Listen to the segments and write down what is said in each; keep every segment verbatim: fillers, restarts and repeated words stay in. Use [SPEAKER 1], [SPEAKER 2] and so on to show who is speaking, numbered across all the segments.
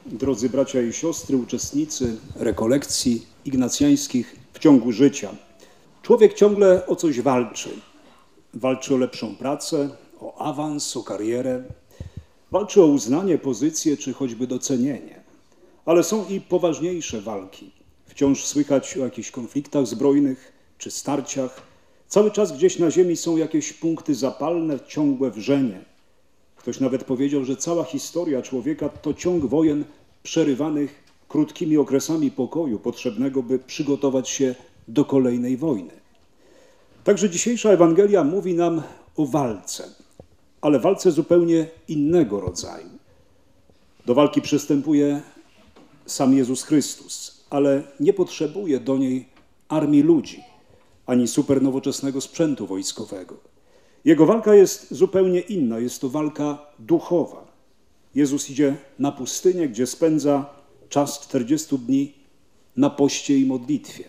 [SPEAKER 1] Drodzy bracia i siostry, uczestnicy rekolekcji ignacjańskich w ciągu życia. Człowiek ciągle o coś walczy. Walczy o lepszą pracę, o awans, o karierę. Walczy o uznanie, pozycję czy choćby docenienie. Ale są i poważniejsze walki. Wciąż słychać o jakichś konfliktach zbrojnych czy starciach. Cały czas gdzieś na ziemi są jakieś punkty zapalne, ciągłe wrzenie. Ktoś nawet powiedział, że cała historia człowieka to ciąg wojen przerywanych krótkimi okresami pokoju, potrzebnego, by przygotować się do kolejnej wojny. Także dzisiejsza Ewangelia mówi nam o walce, ale walce zupełnie innego rodzaju. Do walki przystępuje sam Jezus Chrystus, ale nie potrzebuje do niej armii ludzi, ani supernowoczesnego sprzętu wojskowego. Jego walka jest zupełnie inna, jest to walka duchowa. Jezus idzie na pustynię, gdzie spędza czas czterdziestu dni na poście i modlitwie.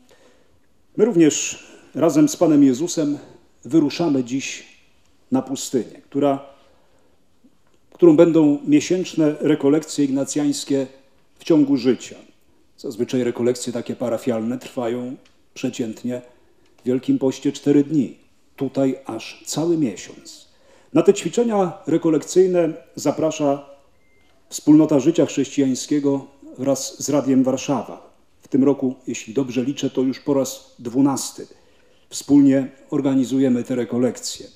[SPEAKER 1] My również razem z Panem Jezusem wyruszamy dziś na pustynię, która, którą będą miesięczne rekolekcje ignacjańskie w ciągu życia. Zazwyczaj rekolekcje takie parafialne trwają przeciętnie w Wielkim Poście cztery dni. Tutaj aż cały miesiąc. Na te ćwiczenia rekolekcyjne zaprasza Wspólnota Życia Chrześcijańskiego wraz z Radiem Warszawa. W tym roku, jeśli dobrze liczę, to już po raz dwunasty. Wspólnie organizujemy te rekolekcje.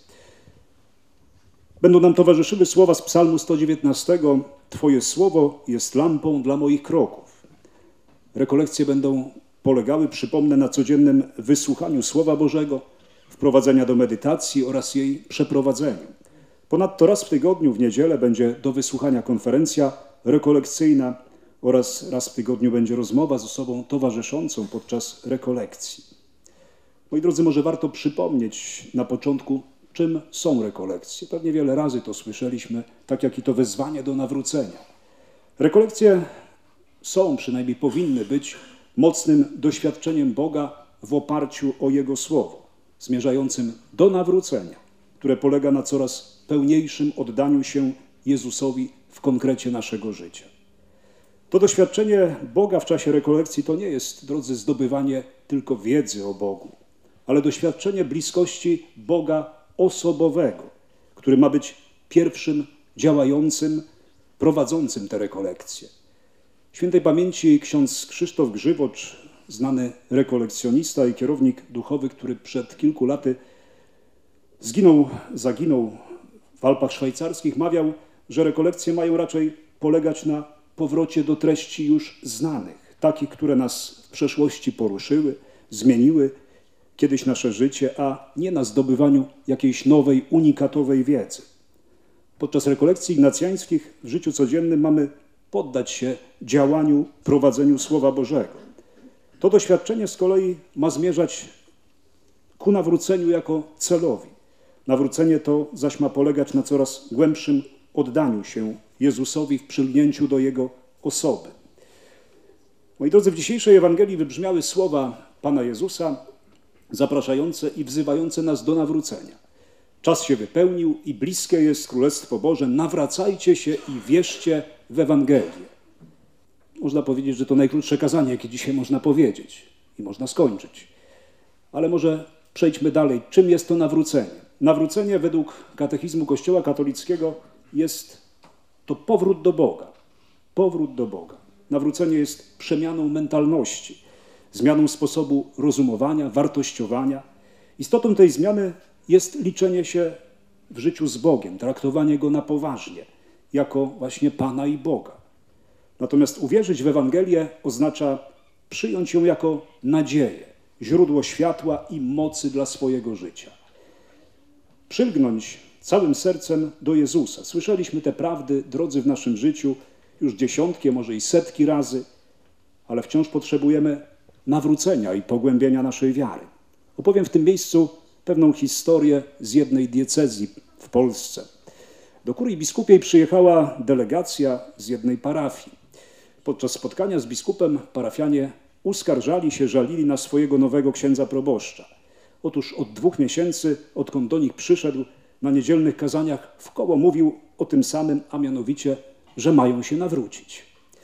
[SPEAKER 1] Będą nam towarzyszyły słowa z Psalmu sto dziewiętnastego. Twoje słowo jest lampą dla moich kroków. Rekolekcje będą polegały, przypomnę, na codziennym wysłuchaniu Słowa Bożego, wprowadzenia do medytacji oraz jej przeprowadzeniu. Ponadto raz w tygodniu, w niedzielę, będzie do wysłuchania konferencja rekolekcyjna oraz raz w tygodniu będzie rozmowa z osobą towarzyszącą podczas rekolekcji. Moi drodzy, może warto przypomnieć na początku, czym są rekolekcje. Pewnie wiele razy to słyszeliśmy, tak jak i to wezwanie do nawrócenia. Rekolekcje są, przynajmniej powinny być, mocnym doświadczeniem Boga w oparciu o Jego Słowo, zmierzającym do nawrócenia, które polega na coraz pełniejszym oddaniu się Jezusowi w konkrecie naszego życia. To doświadczenie Boga w czasie rekolekcji to nie jest, drodzy, zdobywanie tylko wiedzy o Bogu, ale doświadczenie bliskości Boga osobowego, który ma być pierwszym działającym, prowadzącym te rekolekcje. Świętej pamięci ksiądz Krzysztof Grzywocz, znany rekolekcjonista i kierownik duchowy, który przed kilku laty zginął, zaginął w Alpach Szwajcarskich, mawiał, że rekolekcje mają raczej polegać na powrocie do treści już znanych, takich, które nas w przeszłości poruszyły, zmieniły kiedyś nasze życie, a nie na zdobywaniu jakiejś nowej, unikatowej wiedzy. Podczas rekolekcji ignacjańskich w życiu codziennym mamy poddać się działaniu, prowadzeniu Słowa Bożego. To doświadczenie z kolei ma zmierzać ku nawróceniu jako celowi. Nawrócenie to zaś ma polegać na coraz głębszym oddaniu się Jezusowi w przylgnięciu do Jego osoby. Moi drodzy, w dzisiejszej Ewangelii wybrzmiały słowa Pana Jezusa zapraszające i wzywające nas do nawrócenia. Czas się wypełnił i bliskie jest Królestwo Boże. Nawracajcie się i wierzcie w Ewangelię. Można powiedzieć, że to najkrótsze kazanie, jakie dzisiaj można powiedzieć i można skończyć. Ale może przejdźmy dalej. Czym jest to nawrócenie? Nawrócenie według katechizmu Kościoła katolickiego jest to powrót do Boga. Powrót do Boga. Nawrócenie jest przemianą mentalności, zmianą sposobu rozumowania, wartościowania. Istotą tej zmiany jest liczenie się w życiu z Bogiem, traktowanie Go na poważnie, jako właśnie Pana i Boga. Natomiast uwierzyć w Ewangelię oznacza przyjąć ją jako nadzieję, źródło światła i mocy dla swojego życia. Przylgnąć całym sercem do Jezusa. Słyszeliśmy te prawdy, drodzy, w naszym życiu już dziesiątki, może i setki razy, ale wciąż potrzebujemy nawrócenia i pogłębienia naszej wiary. Opowiem w tym miejscu pewną historię z jednej diecezji w Polsce. Do kurii biskupiej przyjechała delegacja z jednej parafii. Podczas spotkania z biskupem parafianie uskarżali się, żalili na swojego nowego księdza proboszcza. Otóż od dwóch miesięcy, odkąd do nich przyszedł, na niedzielnych kazaniach w koło mówił o tym samym, a mianowicie, że mają się nawrócić.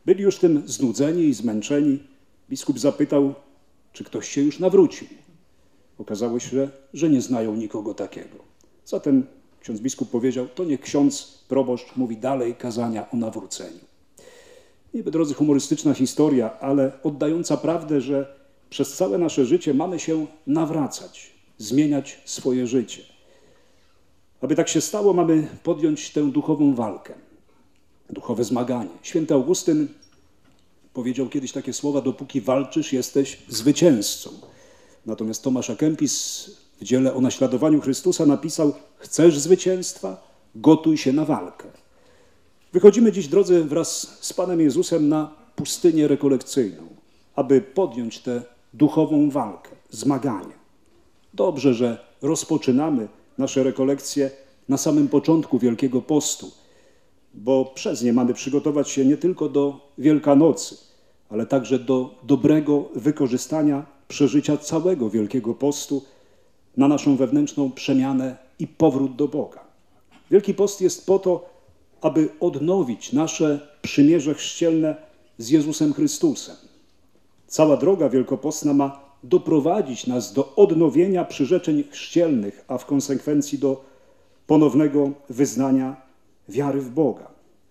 [SPEAKER 1] Byli już tym znudzeni i zmęczeni. Biskup zapytał, czy ktoś się już nawrócił. Okazało się, że nie znają nikogo takiego. Zatem ksiądz biskup powiedział, to niech ksiądz proboszcz mówi dalej kazania o nawróceniu. Niby, drodzy, humorystyczna historia, ale oddająca prawdę, że przez całe nasze życie mamy się nawracać, zmieniać swoje życie. Aby tak się stało, mamy podjąć tę duchową walkę, duchowe zmaganie. Święty Augustyn powiedział kiedyś takie słowa, dopóki walczysz, jesteś zwycięzcą. Natomiast Tomasz à Kempis w dziele o naśladowaniu Chrystusa napisał, chcesz zwycięstwa? Gotuj się na walkę. Wychodzimy dziś, drodzy, wraz z Panem Jezusem na pustynię rekolekcyjną, aby podjąć tę duchową walkę, zmaganie. Dobrze, że rozpoczynamy nasze rekolekcje na samym początku Wielkiego Postu, bo przez nie mamy przygotować się nie tylko do Wielkanocy, ale także do dobrego wykorzystania przeżycia całego Wielkiego Postu na naszą wewnętrzną przemianę i powrót do Boga. Wielki Post jest po to, aby odnowić nasze przymierze chrzcielne z Jezusem Chrystusem. Cała droga wielkopostna ma doprowadzić nas do odnowienia przyrzeczeń chrzcielnych, a w konsekwencji do ponownego wyznania wiary w Boga.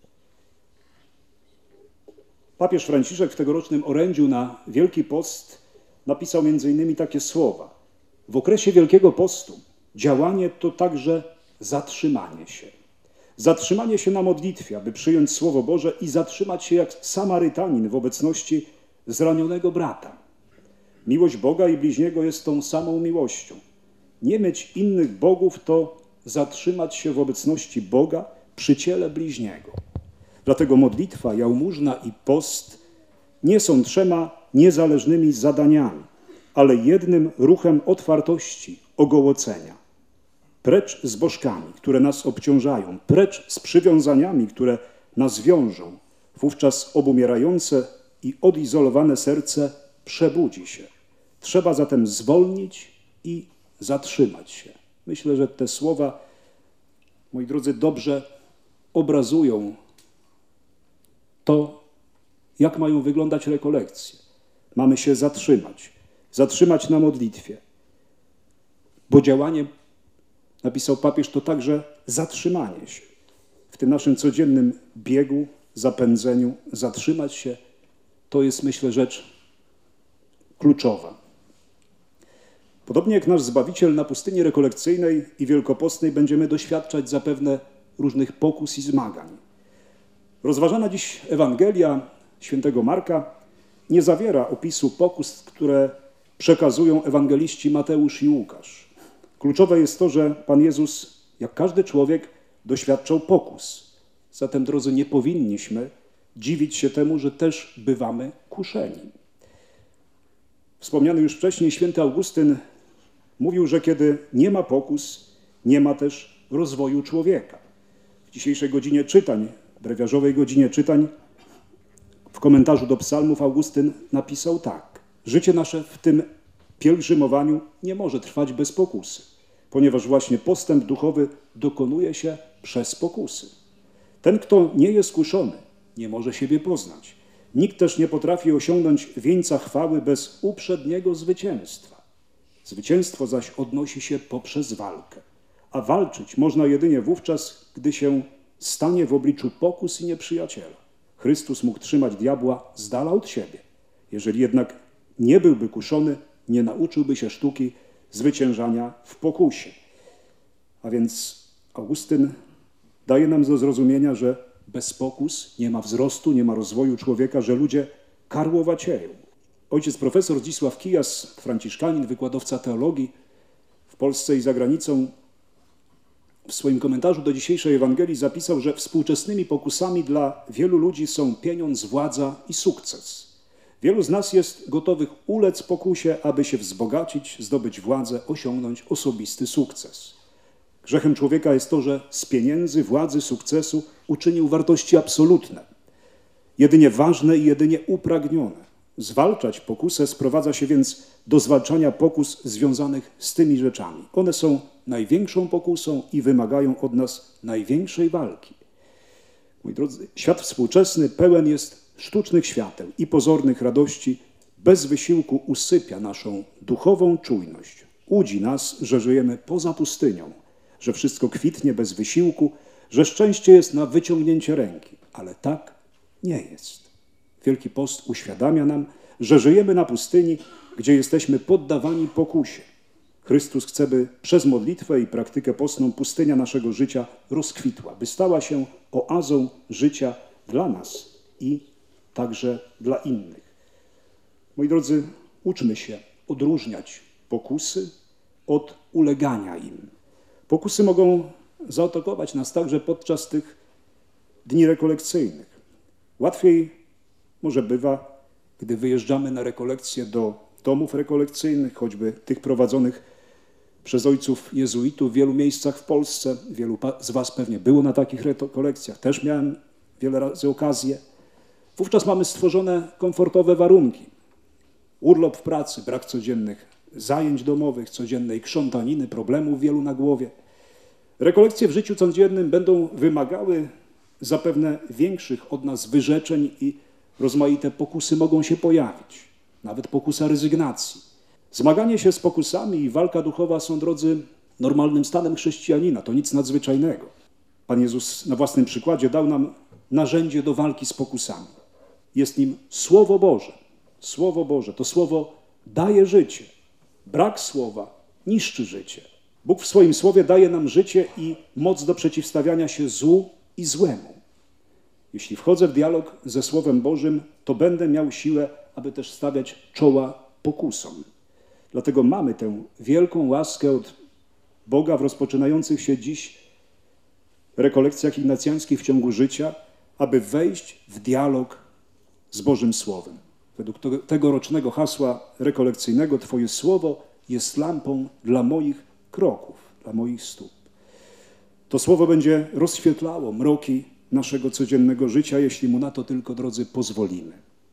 [SPEAKER 1] Papież Franciszek w tegorocznym orędziu na Wielki Post napisał między innymi takie słowa. W okresie Wielkiego Postu działanie to także zatrzymanie się. Zatrzymanie się na modlitwie, aby przyjąć Słowo Boże i zatrzymać się jak Samarytanin w obecności zranionego brata. Miłość Boga i bliźniego jest tą samą miłością. Nie mieć innych bogów to zatrzymać się w obecności Boga przy ciele bliźniego. Dlatego modlitwa, jałmużna i post nie są trzema niezależnymi zadaniami, ale jednym ruchem otwartości, ogołocenia. Precz z bożkami, które nas obciążają, precz z przywiązaniami, które nas wiążą. Wówczas obumierające i odizolowane serce przebudzi się. Trzeba zatem zwolnić i zatrzymać się. Myślę, że te słowa, moi drodzy, dobrze obrazują to, jak mają wyglądać rekolekcje. Mamy się zatrzymać, zatrzymać na modlitwie, bo działanie, napisał papież, to także zatrzymanie się. W tym naszym codziennym biegu, zapędzeniu, zatrzymać się, to jest, myślę, rzecz kluczowa. Podobnie jak nasz Zbawiciel na pustyni rekolekcyjnej i wielkopostnej będziemy doświadczać zapewne różnych pokus i zmagań. Rozważana dziś Ewangelia świętego Marka nie zawiera opisu pokus, które przekazują ewangeliści Mateusz i Łukasz. Kluczowe jest to, że Pan Jezus, jak każdy człowiek, doświadczał pokus. Zatem, drodzy, nie powinniśmy dziwić się temu, że też bywamy kuszeni. Wspomniany już wcześniej święty Augustyn mówił, że kiedy nie ma pokus, nie ma też rozwoju człowieka. W dzisiejszej godzinie czytań, brewiarzowej godzinie czytań, w komentarzu do psalmów Augustyn napisał tak. Życie nasze w tym pielgrzymowaniu nie może trwać bez pokusy, ponieważ właśnie postęp duchowy dokonuje się przez pokusy. Ten, kto nie jest kuszony, nie może siebie poznać. Nikt też nie potrafi osiągnąć wieńca chwały bez uprzedniego zwycięstwa. Zwycięstwo zaś odnosi się poprzez walkę. A walczyć można jedynie wówczas, gdy się stanie w obliczu pokus i nieprzyjaciela. Chrystus mógł trzymać diabła z dala od siebie. Jeżeli jednak nie byłby kuszony, nie nauczyłby się sztuki zwyciężania w pokusie. A więc Augustyn daje nam do zrozumienia, że bez pokus nie ma wzrostu, nie ma rozwoju człowieka, że ludzie karłowacieją. Ojciec profesor Zdzisław Kijas, franciszkanin, wykładowca teologii w Polsce i za granicą, w swoim komentarzu do dzisiejszej Ewangelii zapisał, że współczesnymi pokusami dla wielu ludzi są pieniądz, władza i sukces. Wielu z nas jest gotowych ulec pokusie, aby się wzbogacić, zdobyć władzę, osiągnąć osobisty sukces. Grzechem człowieka jest to, że z pieniędzy, władzy, sukcesu uczynił wartości absolutne, jedynie ważne i jedynie upragnione. Zwalczać pokusę sprowadza się więc do zwalczania pokus związanych z tymi rzeczami. One są największą pokusą i wymagają od nas największej walki. Moi drodzy, świat współczesny pełen jest sztucznych świateł i pozornych radości bez wysiłku usypia naszą duchową czujność. Łudzi nas, że żyjemy poza pustynią, że wszystko kwitnie bez wysiłku, że szczęście jest na wyciągnięcie ręki. Ale tak nie jest. Wielki Post uświadamia nam, że żyjemy na pustyni, gdzie jesteśmy poddawani pokusie. Chrystus chce, by przez modlitwę i praktykę postną pustynia naszego życia rozkwitła, by stała się oazą życia dla nas i także dla innych. Moi drodzy, uczmy się odróżniać pokusy od ulegania im. Pokusy mogą zaatakować nas także podczas tych dni rekolekcyjnych. Łatwiej może bywa, gdy wyjeżdżamy na rekolekcje do domów rekolekcyjnych, choćby tych prowadzonych przez ojców jezuitów w wielu miejscach w Polsce. Wielu z was pewnie było na takich rekolekcjach. Też miałem wiele razy okazję. Wówczas mamy stworzone komfortowe warunki. Urlop w pracy, brak codziennych zajęć domowych, codziennej krzątaniny, problemów wielu na głowie. Rekolekcje w życiu codziennym będą wymagały zapewne większych od nas wyrzeczeń i rozmaite pokusy mogą się pojawić. Nawet pokusa rezygnacji. Zmaganie się z pokusami i walka duchowa są, drodzy, normalnym stanem chrześcijanina. To nic nadzwyczajnego. Pan Jezus na własnym przykładzie dał nam narzędzie do walki z pokusami. Jest nim Słowo Boże. Słowo Boże. To Słowo daje życie. Brak Słowa niszczy życie. Bóg w swoim Słowie daje nam życie i moc do przeciwstawiania się złu i złemu. Jeśli wchodzę w dialog ze Słowem Bożym, to będę miał siłę, aby też stawiać czoła pokusom. Dlatego mamy tę wielką łaskę od Boga w rozpoczynających się dziś rekolekcjach ignacjańskich w ciągu życia, aby wejść w dialog z Bożym Słowem. Według tegorocznego hasła rekolekcyjnego Twoje Słowo jest lampą dla moich kroków, dla moich stóp. To Słowo będzie rozświetlało mroki naszego codziennego życia, jeśli mu na to tylko, drodzy, pozwolimy.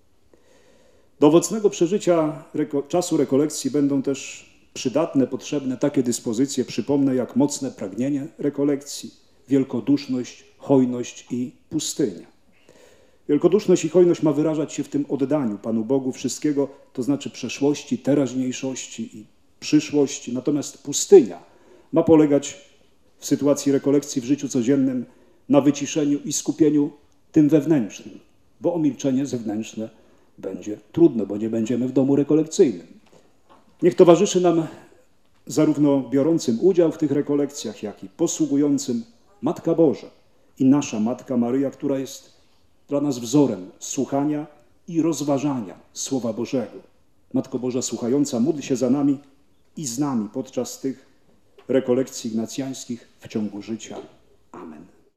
[SPEAKER 1] Do owocnego przeżycia reko- czasu rekolekcji będą też przydatne, potrzebne takie dyspozycje, przypomnę, jak mocne pragnienie rekolekcji, wielkoduszność, hojność i pustynia. Wielkoduszność i hojność ma wyrażać się w tym oddaniu Panu Bogu wszystkiego, to znaczy przeszłości, teraźniejszości i przyszłości. Natomiast pustynia ma polegać w sytuacji rekolekcji w życiu codziennym na wyciszeniu i skupieniu tym wewnętrznym, bo omilczenie zewnętrzne będzie trudne, bo nie będziemy w domu rekolekcyjnym. Niech towarzyszy nam zarówno biorącym udział w tych rekolekcjach, jak i posługującym Matka Boża i nasza Matka Maryja, która jest dla nas wzorem słuchania i rozważania Słowa Bożego. Matko Boża słuchająca, módl się za nami i z nami podczas tych rekolekcji ignacjańskich w ciągu życia.